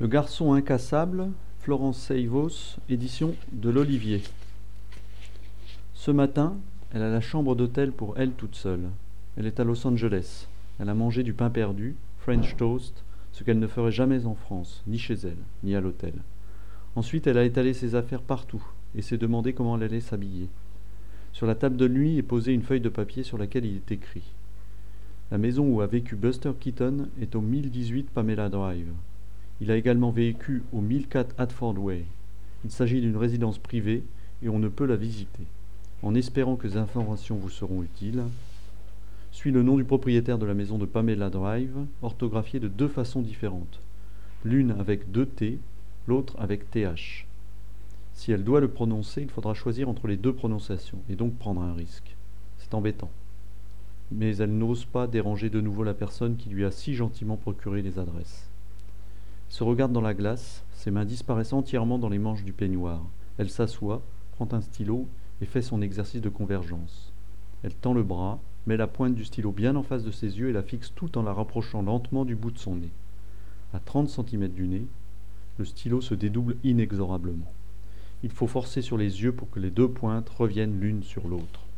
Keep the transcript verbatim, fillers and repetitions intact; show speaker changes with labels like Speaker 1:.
Speaker 1: Le garçon incassable, Florence Seivos, édition de l'Olivier. Ce matin, elle a la chambre d'hôtel pour elle toute seule. Elle est à Los Angeles. Elle a mangé du pain perdu, French toast, ce qu'elle ne ferait jamais en France, ni chez elle, ni à l'hôtel. Ensuite, elle a étalé ses affaires partout et s'est demandé comment elle allait s'habiller. Sur la table de nuit est posée une feuille de papier sur laquelle il est écrit: la maison où a vécu Buster Keaton est au mille dix-huit Pamela Drive. Il a également vécu au mille quatre Hadford Way. Il s'agit d'une résidence privée et on ne peut la visiter. En espérant que ces informations vous seront utiles, suit le nom du propriétaire de la maison de Pamela Drive, orthographié de deux façons différentes. L'une avec deux T, l'autre avec T H. Si elle doit le prononcer, il faudra choisir entre les deux prononciations et donc prendre un risque. C'est embêtant. Mais elle n'ose pas déranger de nouveau la personne qui lui a si gentiment procuré les adresses. Elle se regarde dans la glace, ses mains disparaissent entièrement dans les manches du peignoir. Elle s'assoit, prend un stylo et fait son exercice de convergence. Elle tend le bras, met la pointe du stylo bien en face de ses yeux et la fixe tout en la rapprochant lentement du bout de son nez. À trente centimètres du nez, le stylo se dédouble inexorablement. Il faut forcer sur les yeux pour que les deux pointes reviennent l'une sur l'autre.